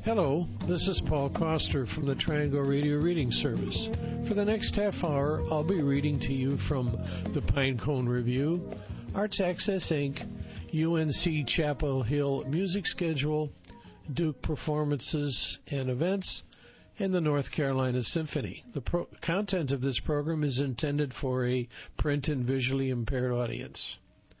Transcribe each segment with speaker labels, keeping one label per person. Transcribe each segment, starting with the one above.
Speaker 1: Hello, this is Paul Koster from the Triangle Radio Reading Service. For the next half hour, I'll be reading to you from the Pinecone Review, Arts Access Inc., UNC Chapel Hill music schedule, Duke performances and events, and the North Carolina Symphony. The content of this program is intended for a print and visually impaired audience.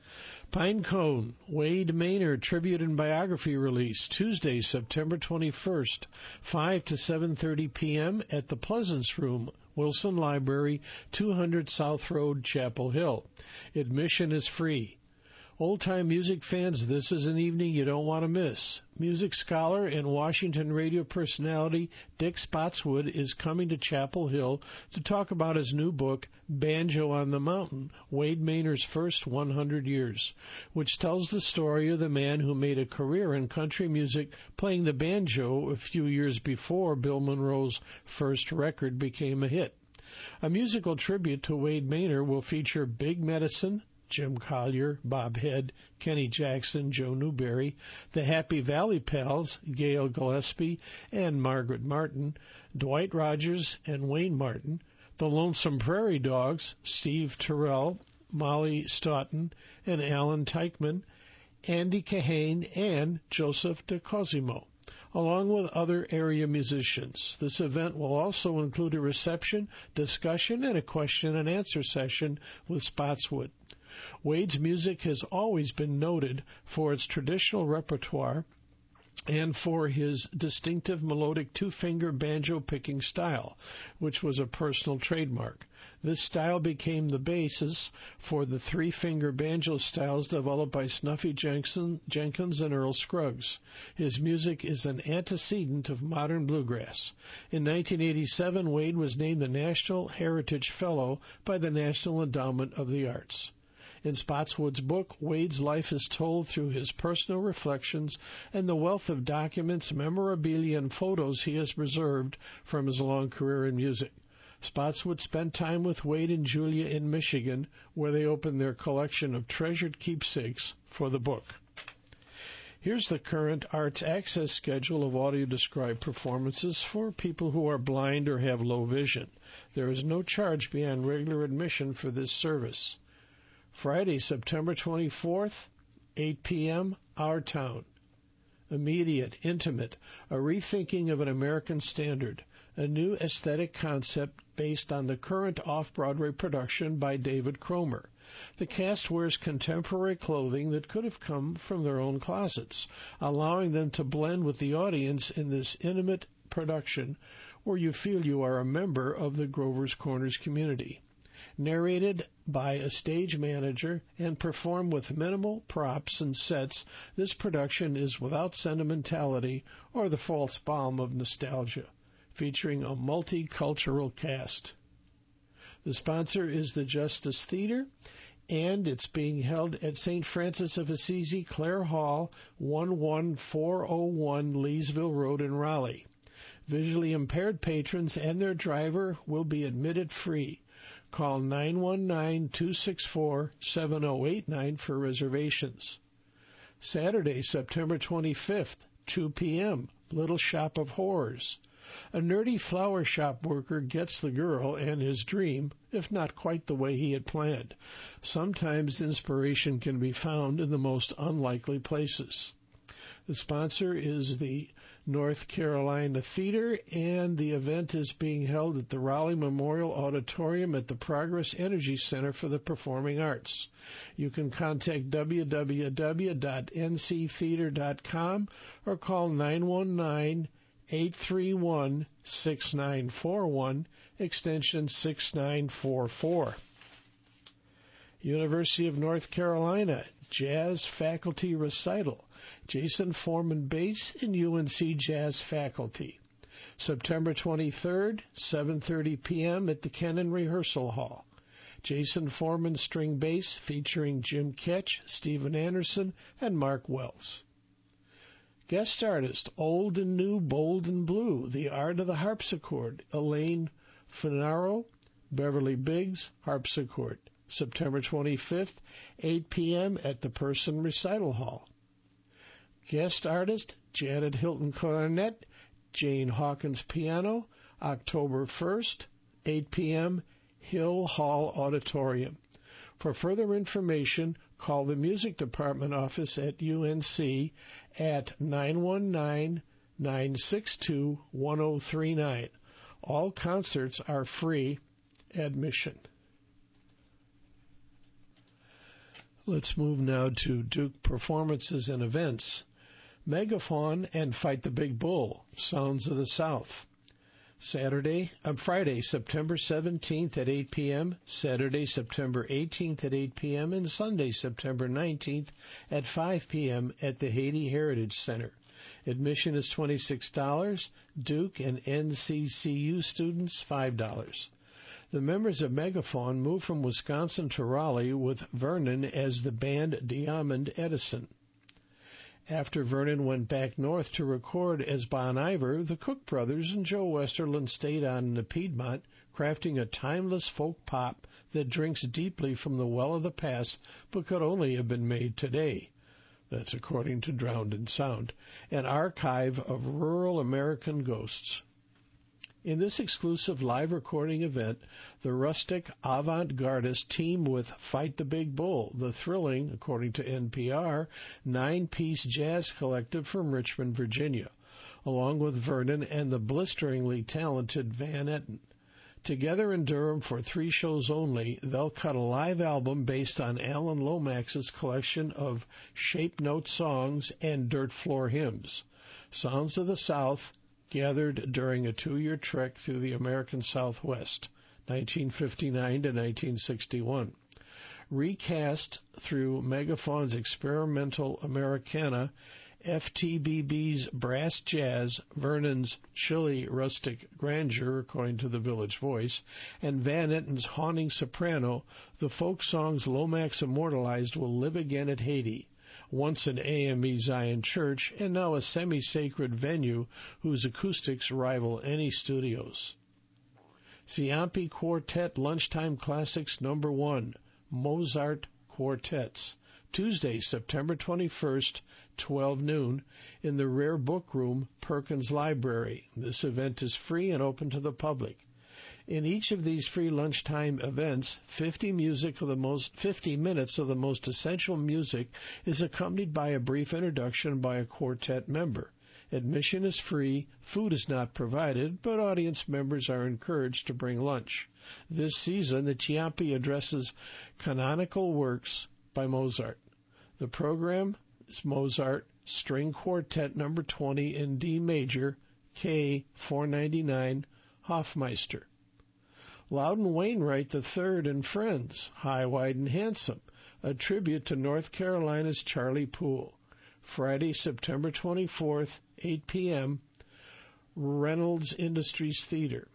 Speaker 1: Pinecone, Wade Maynard tribute and biography release, Tuesday, September 21st, 5 to 7:30 p.m. at the Pleasance Room, Wilson Library, 200 South Road, Chapel Hill. Admission is free. Old-time music fans, this is an evening you don't want to miss. Music scholar and Washington radio personality Dick Spotswood is coming to Chapel Hill to talk about his new book, Banjo on the Mountain, Wade Maynard's First 100 Years, which tells the story of the man who made a career in country music playing the banjo a few years before Bill Monroe's first record became a hit. A musical tribute to Wade Maynard will feature Big Medicine, Jim Collier, Bob Head, Kenny Jackson, Joe Newberry, the Happy Valley Pals, Gail Gillespie and Margaret Martin, Dwight Rogers and Wayne Martin, the Lonesome Prairie Dogs, Steve Terrell, Molly Stoughton and Alan Teichman, Andy Kahane and Joseph DeCosimo, along with other area musicians. This event will also include a reception, discussion, and a question and answer session with Spotswood. Wade's music has always been noted for its traditional repertoire and for his distinctive melodic two-finger banjo-picking style, which was a personal trademark. This style became the basis for the three-finger banjo styles developed by Snuffy Jenkins and Earl Scruggs. His music is an antecedent of modern bluegrass. In 1987, Wade was named a National Heritage Fellow by the National Endowment of the Arts. In Spotswood's book, Wade's life is told through his personal reflections and the wealth of documents, memorabilia, and photos he has preserved from his long career in music. Spotswood spent time with Wade and Julia in Michigan, where they opened their collection of treasured keepsakes for the book. Here's the current Arts Access schedule of audio-described performances for people who are blind or have low vision. There is no charge beyond regular admission for this service. Friday, September 24th, 8 p.m., Our Town. Immediate, Intimate, a rethinking of an American standard, a new aesthetic concept based on the current off-Broadway production by David Cromer. The cast wears contemporary clothing that could have come from their own closets, allowing them to blend with the audience in this intimate production where you feel you are a member of the Grover's Corners community. Narrated by a stage manager and performed with minimal props and sets, this production is without sentimentality or the false balm of nostalgia, featuring a multicultural cast. The sponsor is the Justice Theater, and it's being held at St. Francis of Assisi, Clare Hall, 11401 Leesville Road in Raleigh. Visually impaired patrons and their driver will be admitted free. Call 919-264-7089 for reservations. Saturday, September 25th, 2 p.m., Little Shop of Horrors. A nerdy flower shop worker gets the girl and his dream, if not quite the way he had planned. Sometimes inspiration can be found in the most unlikely places. The sponsor is the North Carolina Theater, and the event is being held at the Raleigh Memorial Auditorium at the Progress Energy Center for the Performing Arts. You can contact www.nctheater.com or call 919-831-6941, extension 6944. University of North Carolina Jazz Faculty Recital. Jason Foreman bass and UNC Jazz Faculty. September 23rd, 7:30 p.m. at the Kennan Rehearsal Hall. Jason Foreman string bass featuring Jim Ketch, Steven Anderson, and Mark Wells. Guest artist, Old and New, Bold and Blue, The Art of the Harpsichord, Elaine Finaro, Beverly Biggs, harpsichord. September 25th, 8 p.m. at the Person Recital Hall. Guest artist, Janet Hilton Clarinet, Jane Hawkins piano, October 1st, 8 p.m., Hill Hall Auditorium. For further information, call the music department office at UNC at 919-962-1039. All concerts are free admission. Let's move now to Duke performances and events. Megafaun and Fight the Big Bull, Sounds of the South. Friday, September 17th at 8 p.m., Saturday, September 18th at 8 p.m., and Sunday, September 19th at 5 p.m. at the Haiti Heritage Center. Admission is $26, Duke and NCCU students $5. The members of Megafaun moved from Wisconsin to Raleigh with Vernon as the band Diamond Edison. After Vernon went back north to record as Bon Iver, the Cook brothers and Joe Westerlund stayed on in the Piedmont, crafting a timeless folk pop that drinks deeply from the well of the past but could only have been made today. That's according to Drowned in Sound, an archive of rural American ghosts. In this exclusive live recording event, the rustic avant-gardists team with Fight the Big Bull, the thrilling, according to NPR, 9-piece jazz collective from Richmond, Virginia, along with Vernon and the blisteringly talented Van Etten. Together in Durham for 3 shows only, they'll cut a live album based on Alan Lomax's collection of shape note songs and dirt floor hymns. Sounds of the South, gathered during a 2-year trek through the American Southwest, 1959 to 1961. Recast through Megafaun's experimental Americana, FTBB's brass jazz, Vernon's chilly rustic grandeur, according to the Village Voice, and Van Etten's haunting soprano, the folk songs Lomax immortalized will live again at Haiti, once an AME Zion church and now a semi-sacred venue whose acoustics rival any studios. Ciampi Quartet Lunchtime Classics No. 1, Mozart Quartets, Tuesday, September 21st, 12 noon, in the Rare Book Room, Perkins Library. This event is free and open to the public. In each of these free lunchtime events, 50 minutes of the most essential music is accompanied by a brief introduction by a quartet member. Admission is free, food is not provided, but audience members are encouraged to bring lunch. This season, the Ciampi addresses canonical works by Mozart. The program is Mozart String Quartet No. 20 in D major, K 499, Hofmeister. Loudon Wainwright III and Friends, High, Wide, and Handsome, a tribute to North Carolina's Charlie Poole. Friday, September 24th, 8 p.m., Reynolds Industries Theater.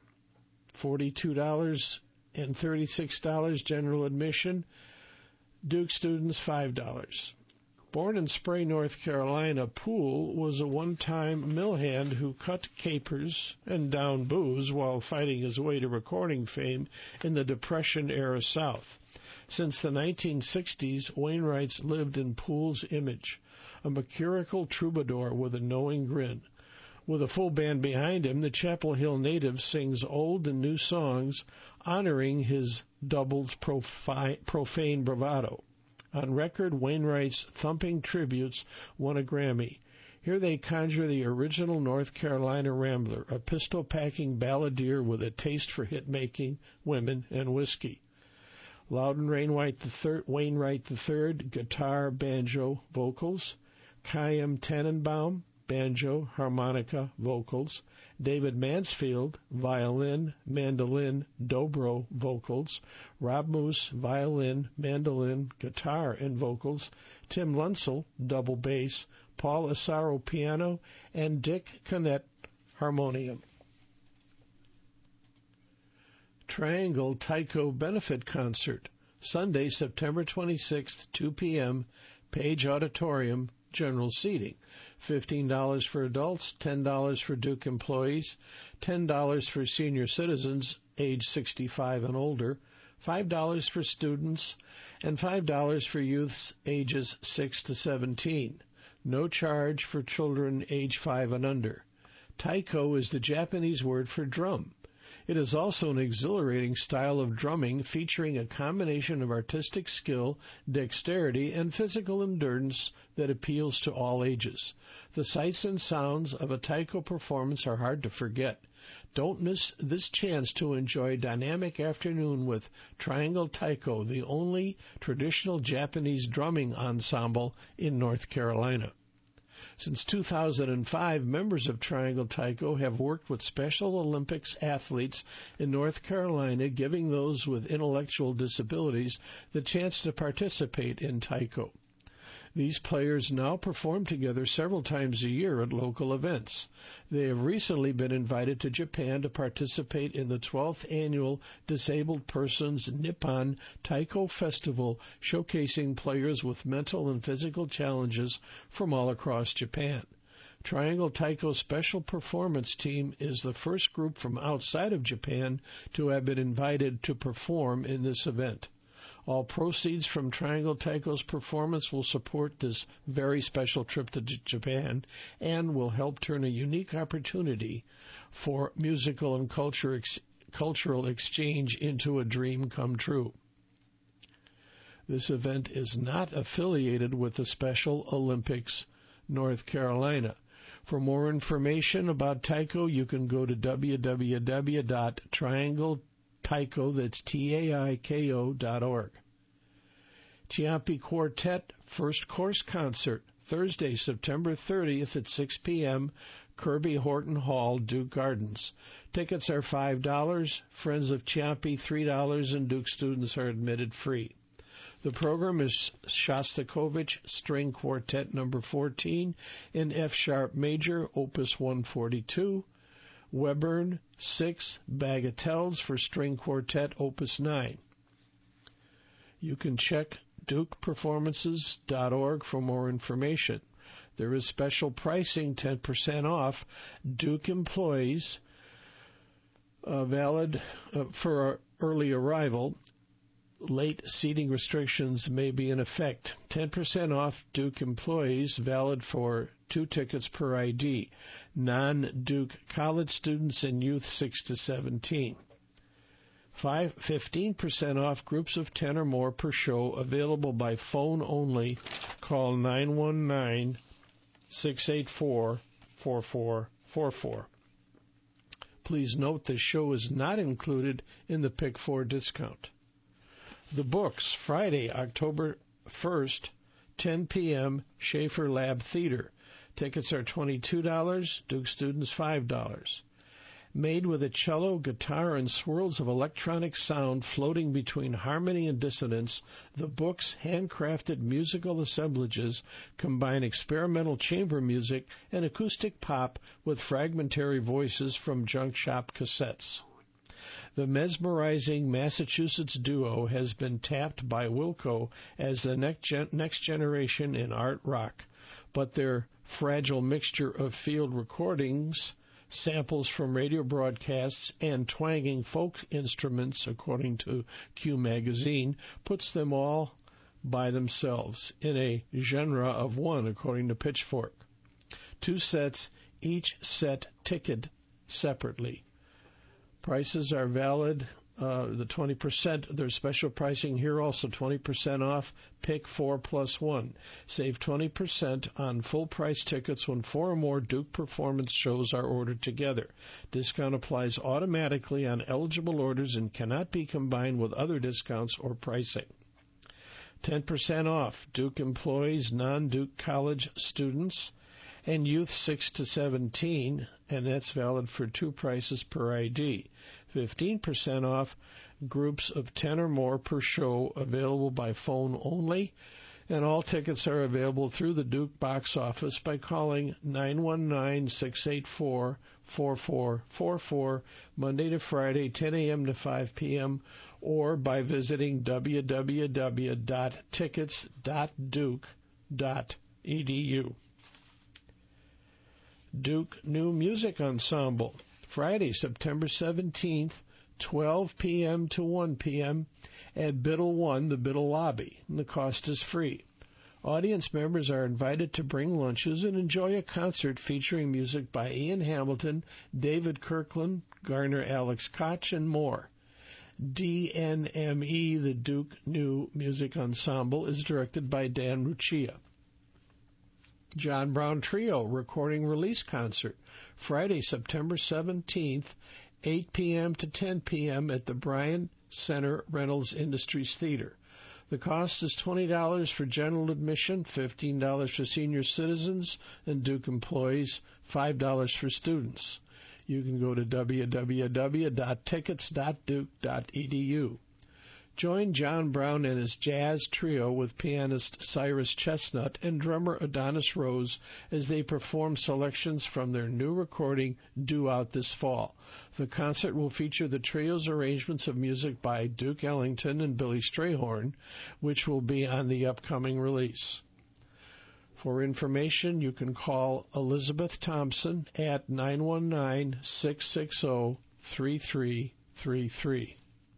Speaker 1: $42 and $36 general admission. Duke students $5. Born in Spray, North Carolina, Poole was a one-time mill hand who cut capers and downed booze while fighting his way to recording fame in the Depression-era South. Since the 1960s, Wainwright's lived in Poole's image, a mercurial troubadour with a knowing grin. With a full band behind him, the Chapel Hill native sings old and new songs honoring his double's profane bravado. On record, Wainwright's thumping tributes won a Grammy. Here they conjure the original North Carolina Rambler, a pistol-packing balladeer with a taste for hit-making, women, and whiskey. Loudon Wainwright III, guitar, banjo, vocals. Chaim Tannenbaum, banjo, harmonica, vocals. David Mansfield, violin, mandolin, dobro, vocals. Rob Moose, violin, mandolin, guitar, and vocals. Tim Lunsell, double bass. Paul Asaro, piano, and Dick Connett, harmonium. Triangle Taiko Benefit Concert, Sunday, September 26th, 2 p.m., Page Auditorium, general seating. $15 for adults, $10 for Duke employees, $10 for senior citizens age 65 and older, $5 for students, and $5 for youths ages 6 to 17. No charge for children age 5 and under. Taiko is the Japanese word for drum. It is also an exhilarating style of drumming featuring a combination of artistic skill, dexterity, and physical endurance that appeals to all ages. The sights and sounds of a taiko performance are hard to forget. Don't miss this chance to enjoy a dynamic afternoon with Triangle Taiko, the only traditional Japanese drumming ensemble in North Carolina. Since 2005, members of Triangle Taiko have worked with Special Olympics athletes in North Carolina, giving those with intellectual disabilities the chance to participate in Taiko. These players now perform together several times a year at local events. They have recently been invited to Japan to participate in the 12th annual Disabled Persons Nippon Taiko Festival, showcasing players with mental and physical challenges from all across Japan. Triangle Taiko's special performance team is the first group from outside of Japan to have been invited to perform in this event. All proceeds from Triangle Taiko's performance will support this very special trip to Japan and will help turn a unique opportunity for musical and cultural exchange into a dream come true. This event is not affiliated with the Special Olympics North Carolina. For more information about Taiko, you can go to www.triangletaiko, that's TAIKO.org. Ciampi Quartet First Course Concert, Thursday, September 30th at 6 p.m., Kirby Horton Hall, Duke Gardens. Tickets are $5, Friends of Ciampi $3, and Duke students are admitted free. The program is Shostakovich String Quartet No. 14 in F-sharp major, Opus 142, Webern 6, Bagatelles for String Quartet, Opus 9. You can check DukePerformances.org for more information. There is special pricing, 10% off. Duke employees, valid for early arrival. Late seating restrictions may be in effect. 10% off Duke employees, valid for 2 tickets per ID. Non-Duke college students and youth 6 to 17. 15% off groups of 10 or more per show, available by phone only. Call 919-684-4444. Please note this show is not included in the Pick 4 discount. The Books, Friday, October 1st, 10 p.m., Schaefer Lab Theater. Tickets are $22, Duke students $5. Made with a cello, guitar, and swirls of electronic sound floating between harmony and dissonance, The Books' handcrafted musical assemblages combine experimental chamber music and acoustic pop with fragmentary voices from junk shop cassettes. The mesmerizing Massachusetts duo has been tapped by Wilco as the next generation in art rock, but their fragile mixture of field recordings, samples from radio broadcasts, and twanging folk instruments, according to Q Magazine, puts them all by themselves in a genre of one, according to Pitchfork. 2 sets, each set ticketed separately. Prices are valid. The 20%, there's special pricing here also, 20% off, pick 4 plus 1. Save 20% on full price tickets when 4 or more Duke performance shows are ordered together. Discount applies automatically on eligible orders and cannot be combined with other discounts or pricing. 10% off Duke employees, non-Duke college students, and youth 6 to 17, and that's valid for 2 prices per ID. 15% off groups of 10 or more per show, available by phone only, and all tickets are available through the Duke box office by calling 919-684-4444 Monday to Friday, 10 a.m. to 5 p.m., or by visiting www.tickets.duke.edu. Duke New Music Ensemble, Friday, September 17th, 12 p.m. to 1 p.m. at Biddle 1, the Biddle Lobby, and the cost is free. Audience members are invited to bring lunches and enjoy a concert featuring music by Ian Hamilton, David Kirkland, Garner Alex Koch, and more. DNME, the Duke New Music Ensemble, is directed by Dan Ruccia. John Brown Trio Recording Release Concert, Friday, September 17th, 8 p.m. to 10 p.m. at the Bryan Center Reynolds Industries Theater. The cost is $20 for general admission, $15 for senior citizens and Duke employees, $5 for students. You can go to www.tickets.duke.edu. Join John Brown and his jazz trio with pianist Cyrus Chestnut and drummer Adonis Rose as they perform selections from their new recording due out this fall. The concert will feature the trio's arrangements of music by Duke Ellington and Billy Strayhorn, which will be on the upcoming release. For information, you can call Elizabeth Thompson at 919-660-3333.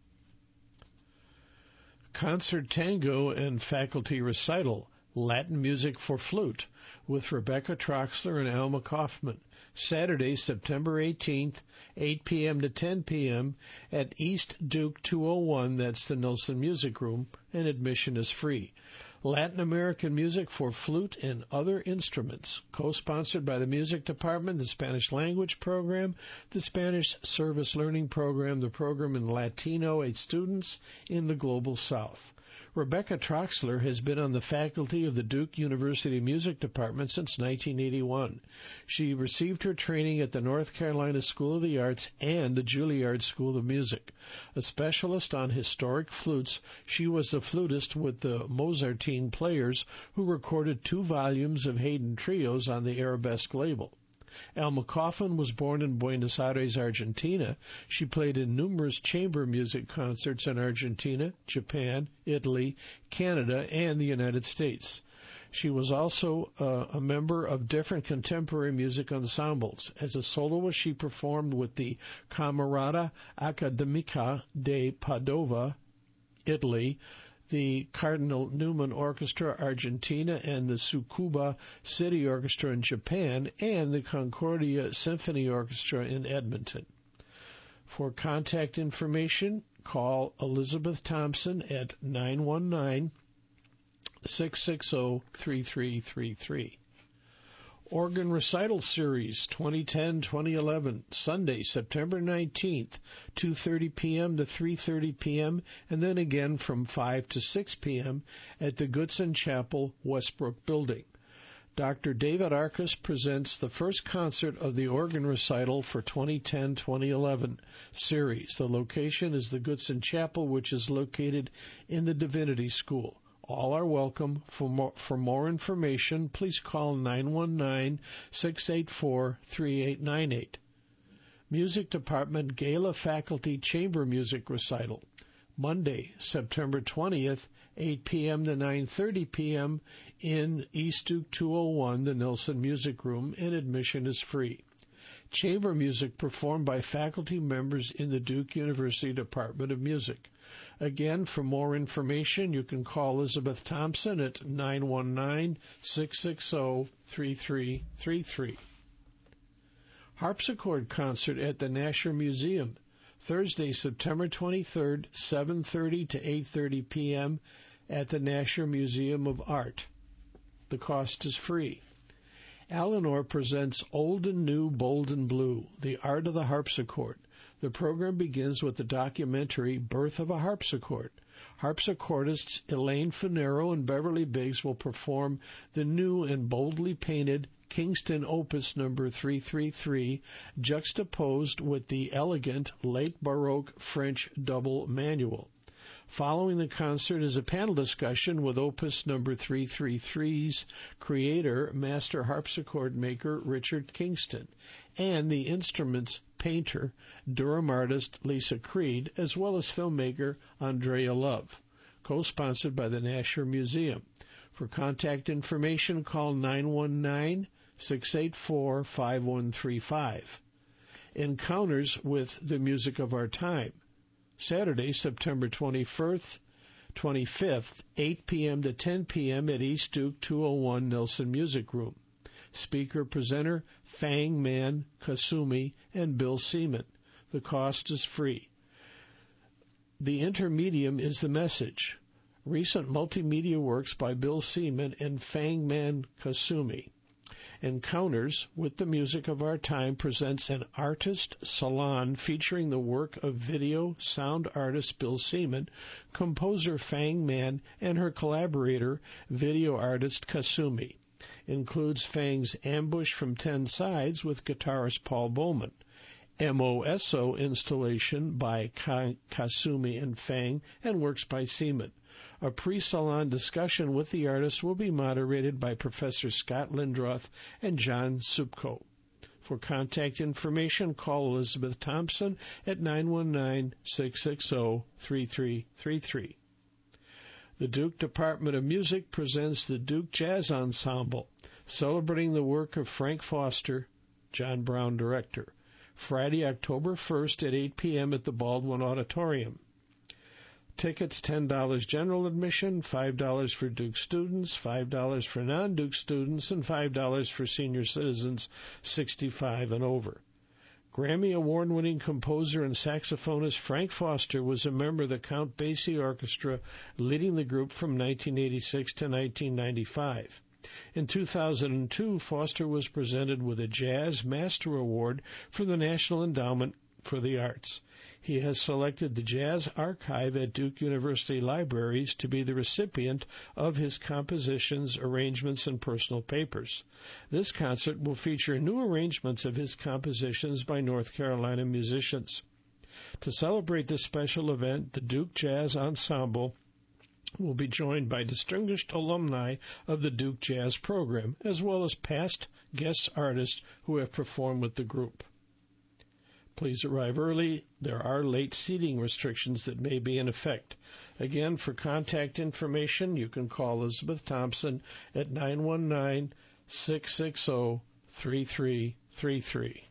Speaker 1: Concert Tango and Faculty Recital, Latin Music for Flute, with Rebecca Troxler and Alma Kaufman, Saturday, September 18th, 8 p.m. to 10 p.m. at East Duke 201, that's the Nelson Music Room, and admission is free. Latin American music for flute and other instruments, co-sponsored by the Music Department, the Spanish Language Program, the Spanish Service Learning Program, the program in Latino aid students in the Global South. Rebecca Troxler has been on the faculty of the Duke University Music Department since 1981. She received her training at the North Carolina School of the Arts and the Juilliard School of Music. A specialist on historic flutes, she was the flutist with the Mozartine Players, who recorded 2 volumes of Haydn trios on the Arabesque label. Alma Kaufman was born in Buenos Aires, Argentina. She played in numerous chamber music concerts in Argentina, Japan, Italy, Canada, and the United States. She was also a member of different contemporary music ensembles. As a soloist, she performed with the Camerata Accademica de Padova, Italy, the Cardinal Newman Orchestra, Argentina, and the Tsukuba City Orchestra in Japan, and the Concordia Symphony Orchestra in Edmonton. For contact information, call Elizabeth Thompson at 919-660-3333. Organ Recital Series 2010-2011, Sunday, September 19th, 2:30 p.m. to 3:30 p.m., and then again from 5 to 6 p.m. at the Goodson Chapel, Westbrook Building. Dr. David Arcus presents the first concert of the organ recital for 2010-2011 series. The location is the Goodson Chapel, which is located in the Divinity School. All are welcome. For more information, please call 919-684-3898. Music Department Gala Faculty Chamber Music Recital, Monday, September 20th, 8 p.m. to 9:30 p.m. in East Duke 201, the Nelson Music Room, and admission is free. Chamber music performed by faculty members in the Duke University Department of Music. Again, for more information, you can call Elizabeth Thompson at 919-660-3333. Harpsichord Concert at the Nasher Museum, Thursday, September 23rd, 7:30 to 8:30 p.m. at the Nasher Museum of Art. The cost is free. Eleanor presents Old and New, Bold and Blue, The Art of the Harpsichord. The program begins with the documentary Birth of a Harpsichord. Harpsichordists Elaine Finero and Beverly Biggs will perform the new and boldly painted Kingston Opus No. 333, juxtaposed with the elegant late Baroque French double manual. Following the concert is a panel discussion with Opus No. 333's creator, master harpsichord maker Richard Kingston, and the instrument's painter, Durham artist Lisa Creed, as well as filmmaker Andrea Love, co-sponsored by the Nasher Museum. For contact information, call 919-684-5135. Encounters with the Music of Our Time, Saturday, September 21st, 25th, 8 p.m. to 10 p.m. at East Duke 201 Nelson Music Room. Speaker presenter Fang Man Kasumi and Bill Seaman. The cost is free. The intermedium is the message. Recent multimedia works by Bill Seaman and Fang Man Kasumi. Encounters with the Music of Our Time presents an artist salon featuring the work of video sound artist Bill Seaman, composer Fang Man, and her collaborator, video artist Kasumi. Includes Fang's Ambush from 10 Sides with guitarist Paul Bowman. MOSO installation by Kasumi and Fang, and works by Seaman. A pre-salon discussion with the artist will be moderated by Professor Scott Lindroth and John Supko. For contact information, call Elizabeth Thompson at 919-660-3333. The Duke Department of Music presents the Duke Jazz Ensemble, celebrating the work of Frank Foster, John Brown director. Friday, October 1st at 8 p.m. at the Baldwin Auditorium. Tickets $10 general admission, $5 for Duke students, $5 for non-Duke students, and $5 for senior citizens 65 and over. Grammy award-winning composer and saxophonist Frank Foster was a member of the Count Basie Orchestra, leading the group from 1986 to 1995. In 2002, Foster was presented with a Jazz Master Award from the National Endowment for the Arts. He has selected the Jazz Archive at Duke University Libraries to be the recipient of his compositions, arrangements, and personal papers. This concert will feature new arrangements of his compositions by North Carolina musicians. To celebrate this special event, the Duke Jazz Ensemble will be joined by distinguished alumni of the Duke Jazz program, as well as past guest artists who have performed with the group. Please arrive early. There are late seating restrictions that may be in effect. Again, for contact information, you can call Elizabeth Thompson at 919-660-3333.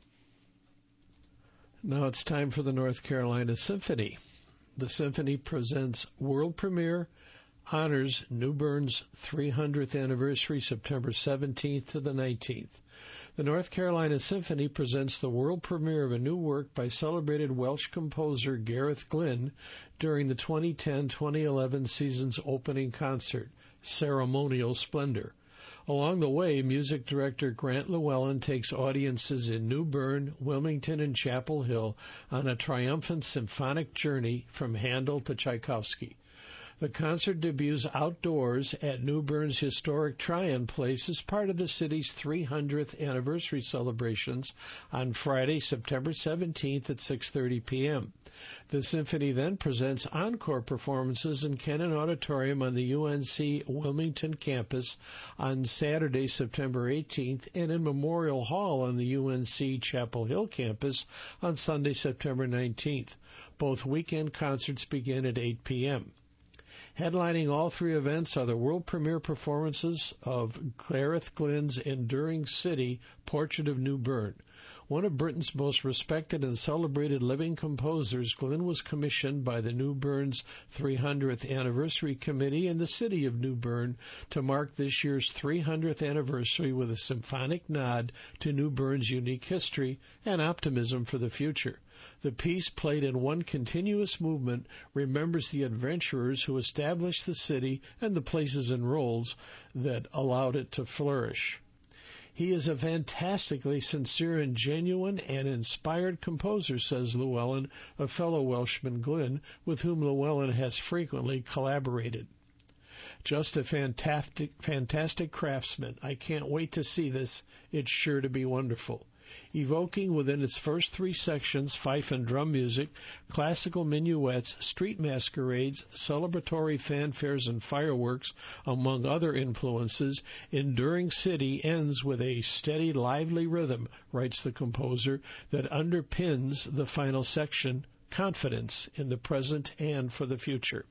Speaker 1: Now it's time for the North Carolina Symphony. The Symphony presents world premiere, honors New Bern's 300th anniversary, September 17th to the 19th. The North Carolina Symphony presents the world premiere of a new work by celebrated Welsh composer Gareth Glynn during the 2010-2011 season's opening concert, Ceremonial Splendor. Along the way, music director Grant Llewellyn takes audiences in New Bern, Wilmington, and Chapel Hill on a triumphant symphonic journey from Handel to Tchaikovsky. The concert debuts outdoors at New Bern's historic Tryon Place as part of the city's 300th anniversary celebrations on Friday, September 17th at 6:30 p.m. The symphony then presents encore performances in Kennan Auditorium on the UNC Wilmington campus on Saturday, September 18th, and in Memorial Hall on the UNC Chapel Hill campus on Sunday, September 19th. Both weekend concerts begin at 8 p.m. Headlining all three events are the world premiere performances of Gareth Glynn's enduring city, Portrait of New Bern. One of Britain's most respected and celebrated living composers, Glynn was commissioned by the New Bern's 300th Anniversary Committee and the City of New Bern to mark this year's 300th anniversary with a symphonic nod to New Bern's unique history and optimism for the future. The piece, played in one continuous movement, remembers the adventurers who established the city and the places and roles that allowed it to flourish. He is a fantastically sincere and genuine and inspired composer, says Llewellyn, a fellow Welshman, Glynn, with whom Llewellyn has frequently collaborated. Just a fantastic craftsman. I can't wait to see this. It's sure to be wonderful. Evoking within its first three sections fife and drum music, classical minuets, street masquerades, celebratory fanfares, and fireworks, among other influences, Enduring City ends with a steady, lively rhythm, writes the composer, that underpins the final section, confidence in the present and for the future.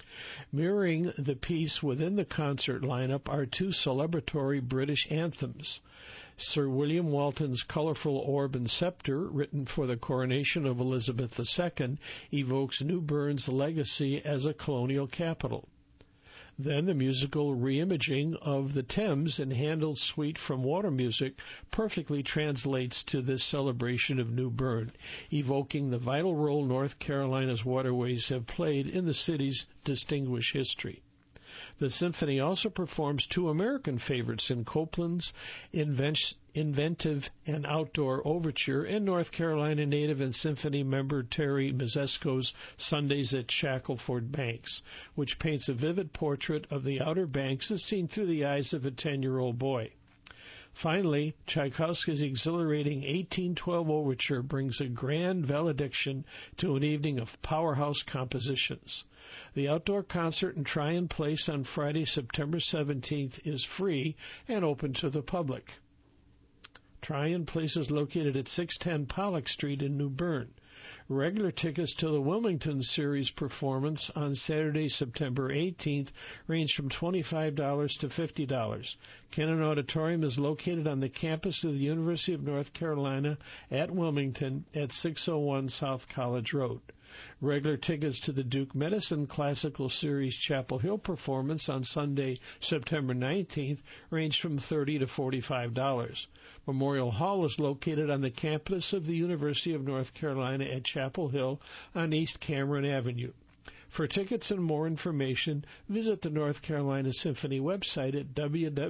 Speaker 1: Mirroring the piece within the concert lineup are two celebratory British anthems. Sir William Walton's colorful orb and scepter, written for the coronation of Elizabeth II, evokes New Bern's legacy as a colonial capital. Then the musical reimaging of the Thames in Handel's suite from Water Music perfectly translates to this celebration of New Bern, evoking the vital role North Carolina's waterways have played in the city's distinguished history. The symphony also performs two American favorites in Copland's inventive and outdoor overture and North Carolina native and symphony member Terry Mazesco's Sundays at Shackleford Banks, which paints a vivid portrait of the Outer Banks as seen through the eyes of a 10-year-old boy. Finally, Tchaikovsky's exhilarating 1812 overture brings a grand valediction to an evening of powerhouse compositions. The outdoor concert in Tryon Place on Friday, September 17th is free and open to the public. Tryon Place is located at 610 Pollock Street in New Bern. Regular tickets to the Wilmington Series performance on Saturday, September 18th range from $25 to $50. Kennan Auditorium is located on the campus of the University of North Carolina at Wilmington at 601 South College Road. Regular tickets to the Duke Medicine Classical Series Chapel Hill performance on Sunday, September 19th range from $30 to $45. Memorial Hall is located on the campus of the University of North Carolina at Chapel Hill on East Cameron Avenue. For tickets and more information, visit the North Carolina Symphony website at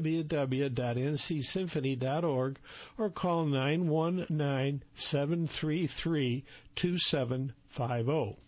Speaker 1: www.ncsymphony.org or call 919-733-2750.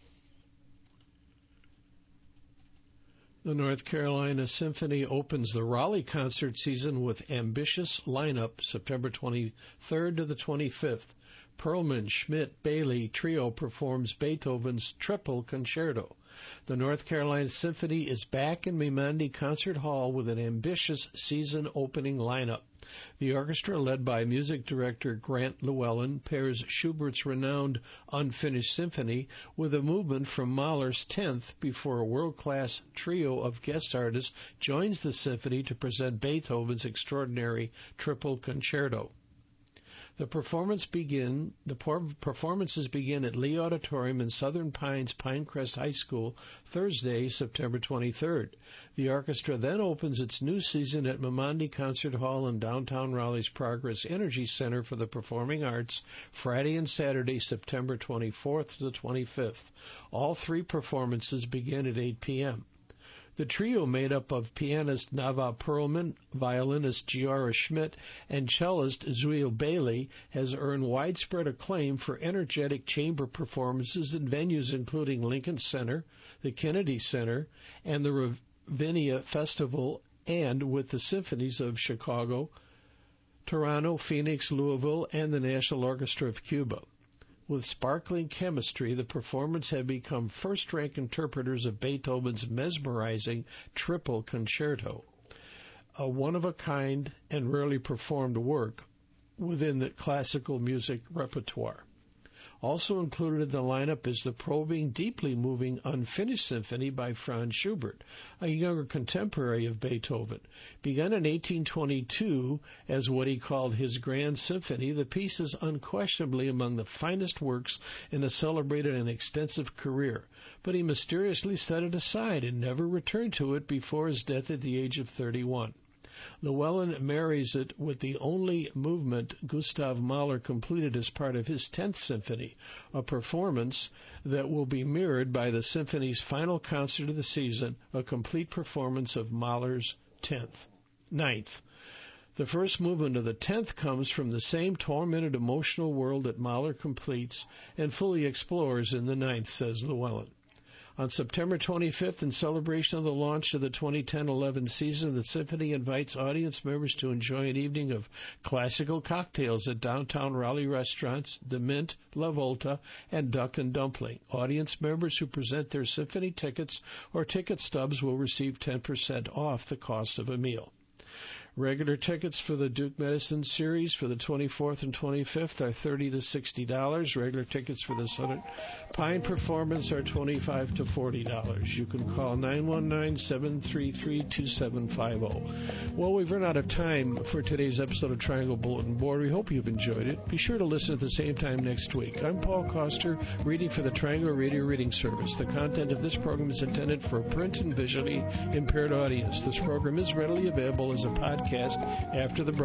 Speaker 1: The North Carolina Symphony opens the Raleigh concert season with ambitious lineup September 23rd to the 25th. Perlman, Schmidt, Bailey Trio performs Beethoven's Triple Concerto. The North Carolina Symphony is back in Memandi Concert Hall with an ambitious season-opening lineup. The orchestra, led by music director Grant Llewellyn, pairs Schubert's renowned Unfinished Symphony with a movement from Mahler's 10th before a world-class trio of guest artists joins the symphony to present Beethoven's extraordinary Triple Concerto. The performances begin at Lee Auditorium in Southern Pines Pinecrest High School Thursday, September 23rd. The orchestra then opens its new season at Memandi Concert Hall in downtown Raleigh's Progress Energy Center for the Performing Arts Friday and Saturday, September 24th to the 25th. All three performances begin at 8 p.m. The trio, made up of pianist Nava Perlman, violinist Giora Schmidt, and cellist Zuil Bailey, has earned widespread acclaim for energetic chamber performances in venues including Lincoln Center, the Kennedy Center, and the Ravinia Festival, and with the symphonies of Chicago, Toronto, Phoenix, Louisville, and the National Orchestra of Cuba. With sparkling chemistry, the performers have become first-rank interpreters of Beethoven's mesmerizing Triple Concerto, a one-of-a-kind and rarely performed work within the classical music repertoire. Also included in the lineup is the probing, deeply moving Unfinished Symphony by Franz Schubert, a younger contemporary of Beethoven. Begun in 1822 as what he called his Grand Symphony, the piece is unquestionably among the finest works in a celebrated and extensive career, but he mysteriously set it aside and never returned to it before his death at the age of 31. Llewellyn marries it with the only movement Gustav Mahler completed as part of his 10th Symphony, a performance that will be mirrored by the symphony's final concert of the season, a complete performance of Mahler's 9th. The first movement of the 10th comes from the same tormented emotional world that Mahler completes and fully explores in the 9th, says Llewellyn. On September 25th, in celebration of the launch of the 2010-11 season, the Symphony invites audience members to enjoy an evening of classical cocktails at downtown Raleigh restaurants, The Mint, La Volta, and Duck and Dumpling. Audience members who present their Symphony tickets or ticket stubs will receive 10% off the cost of a meal. Regular tickets for the Duke Medicine Series for the 24th and 25th are $30 to $60. Regular tickets for the Southern Pine Performance are $25 to $40. You can call 919-733-2750. Well, we've run out of time for today's episode of Triangle Bulletin Board. We hope you've enjoyed it. Be sure to listen at the same time next week. I'm Paul Koster, reading for the Triangle Radio Reading Service. The content of this program is intended for a print and visually impaired audience. This program is readily available as a podcast after the